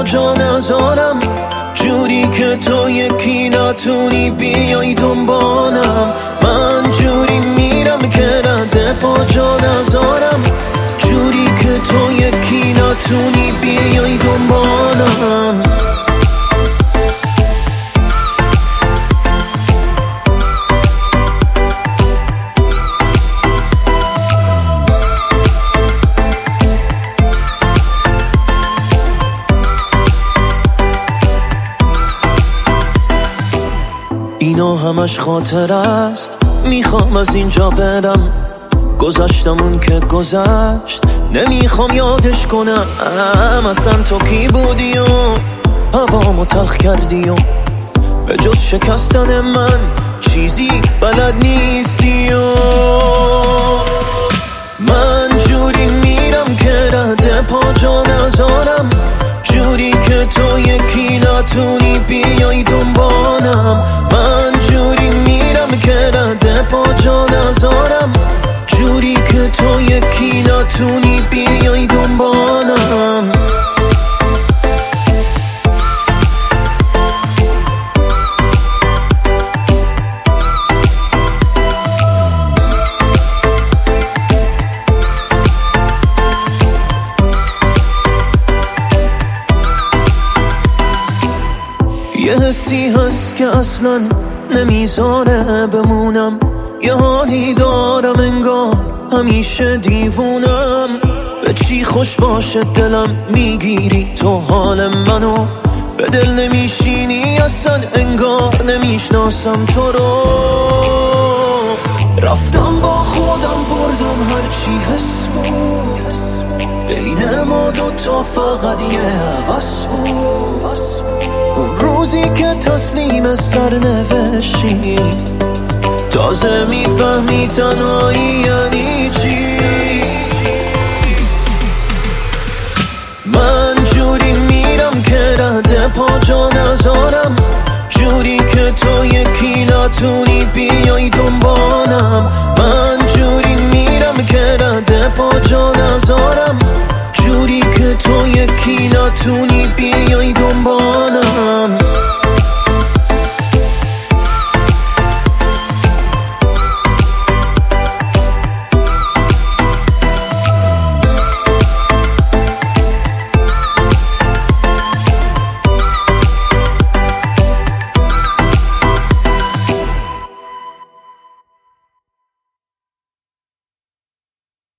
جا نذارم، جوری که تو یکی نتونی بیای دنبالم. من جوری میرم که رد پا جا نذارم، جوری که تو یکی نتونی بیای دنبالم. اینا همش خاطر است، میخوام از اینجا برم. گذشتمون که گذشت، نمیخوام یادش کنم. اصلا تو کی بودی و هوامو تلخ کردی و به جز شکستن من چیزی بلد نیستی و من جوری میرم که رد پا جا نذارم، جوری که تو یکی نتونی بیای دنبالم. من جوری میرم که رد پا جا نذارم، جوری که تو یکی نتونی بیای دنبالم. یه حسی هست که اصلا نمیذاره بمونم، یه حالی دارم انگار همیشه دیوونم. به چی خوش باشه دلم میگیری تو حال منو، به دل نمیشینی اصلا انگار نمیشناسم تو رو. رفتم با خودم بردم هرچی حس بود، بین ما دوتا فقط یه هوس بود. اون روزی که تسلیم سرنوشتی، تازه میفهمی تنهایی یعنی چی. من جوری میرم که رد پا جا نذارم، جوری که تو یکی نتونی بیای دنبالم. من جوری میرم که رد پا جا نذارم، جوری که تو یکی نتونی بیای دنبالم.